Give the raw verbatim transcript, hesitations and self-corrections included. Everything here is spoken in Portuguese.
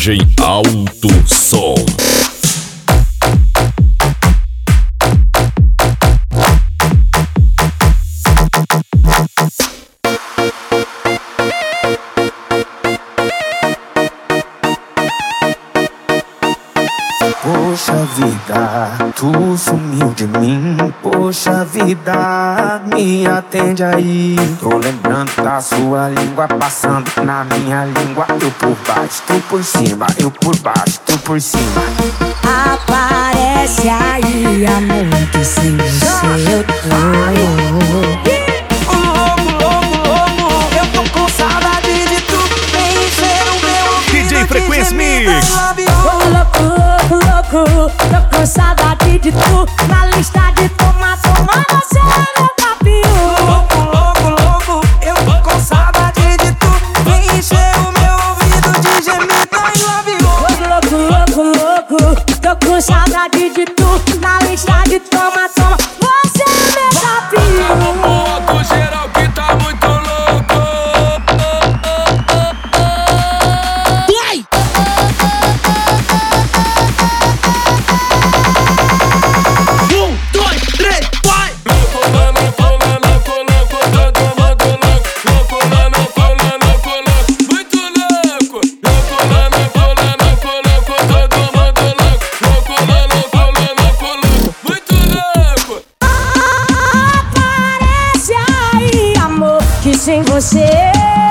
Garagem Alto Som. Poxa vida, tu sumiu de mim. Poxa vida, me atende aí. Tô lembrando da sua língua passando na minha língua. Eu por baixo, tu por cima. Eu por baixo, tu por cima. Aparece aí, amor, que sem você eu tô. D J Frequência Mix. Ô louco, louco, louco, tô com saudade de tu. Na lista de toma, toma, você é meu papinho. Louco, louco, louco, eu tô com saudade de tu. Vem encher o meu ouvido de gemido I love you. Ô louco, louco, louco, tô com saudade de tu. Na lista de toma, toma, você é meu papinho. Modo geral que tá muito louco. Sem você